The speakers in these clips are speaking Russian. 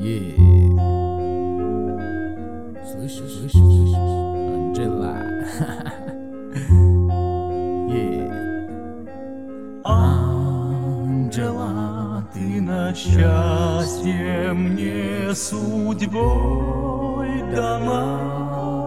Слышишь, Анджела? Анджела, ты на счастье мне судьбой дана.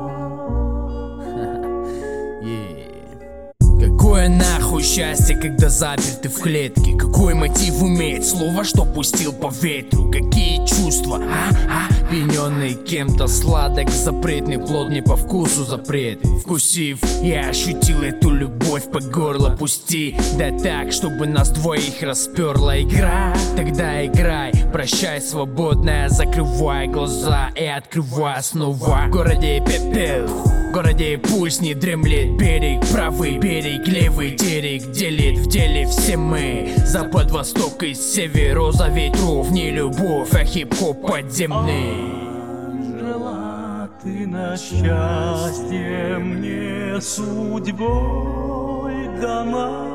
Какое нахуй счастье, когда заперты в клетке? Какой мотив имеет слово, что пустил по ветру? Какие чувства, пьяненный кем-то сладок, запретный плод не по вкусу запрет. Вкусив, я ощутил эту любовь по горло. Пусти, да так, чтобы нас двоих расперла игра. Тогда играй, прощай, свободная, закрывай глаза и открывай снова. В городе пепел, в городе пульс не дремлет. Берег правый, берег левый, терек делит в деле все мы. Запад, восток и север, роза ветров, не любовь, а хип-хоп подземный. Анджела, ты на счастье мне судьбой дана.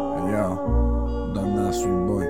Дана судьбой.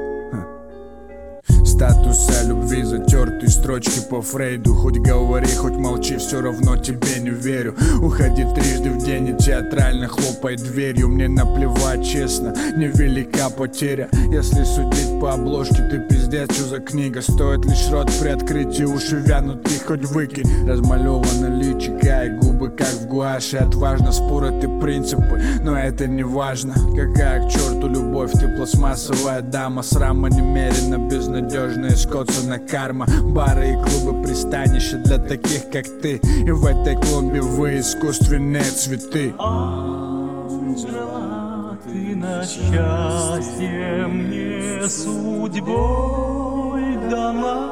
Статуса любви затерты строчки по Фрейду. Хоть говори, хоть молчи, все равно тебе не верю. Уходи трижды в день и театрально хлопай дверью. Мне наплевать, честно, невелика потеря. Если судить по обложке, ты пиздец, что за книга. Стоит лишь рот приоткрыть и уши вянут, и хоть выкинь. Размалевано личико и губы как в гуаше. Отважно спорят и принципы, но это не важно. Какая к черту любовь, ты пластмассовая дама. Срама немерено, безнадежная скотсона карма. Бары и клубы пристанища для таких как ты. И в этой клумбе вы искусственные цветы. Анджела, ты на счастье мне судьбой дана.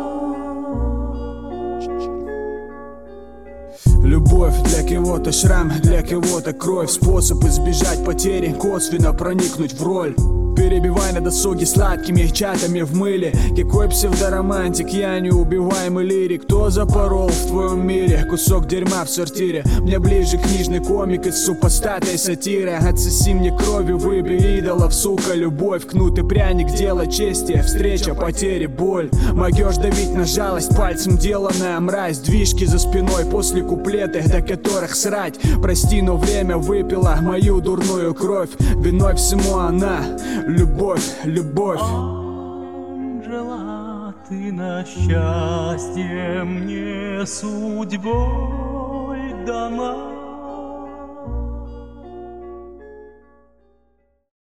Любовь для кого-то шрам, для кого-то кровь. Способ избежать потери, косвенно проникнуть в роль. Перебивай на досуге сладкими чатами в мыле. Какой псевдоромантик, я неубиваемый лирик. Кто запорол в твоем мире кусок дерьма в сортире? Мне ближе книжный комик из супостатой сатиры. Отсоси мне кровью, выбей идолов, сука, любовь. Кнут и пряник, дело чести, встреча, потери, боль. Могешь давить на жалость, пальцем деланная мразь. Движки за спиной после куплеты, до которых срать. Прости, но время выпило мою дурную кровь. Виной всему она. Любовь, любовь. Анджела, ты на счастье мне судьбой дана.